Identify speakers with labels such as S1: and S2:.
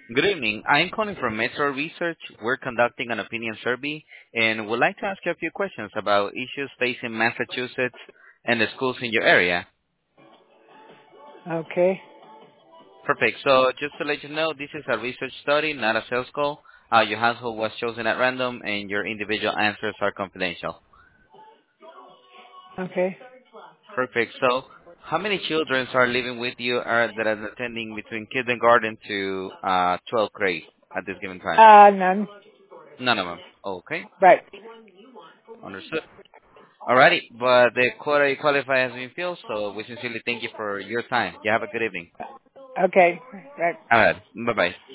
S1: Good evening. I'm calling from Metro Research. We're conducting an opinion survey and would like to ask you a few questions about issues facing Massachusetts and the schools in your area.
S2: Okay.
S1: Perfect. So just to let you know, this is a research study, not a sales call. Your household was chosen at random and your individual answers are confidential.
S2: Okay.
S1: Perfect. So how many children are living with you that are attending between kindergarten to 12th grade at this given time?
S2: None.
S1: None of them. Okay.
S2: Right.
S1: Understood. Alrighty, but the quota you qualify has been filled, so we sincerely thank you for your time. You have a good evening.
S2: Okay. Right.
S1: Alright, bye bye.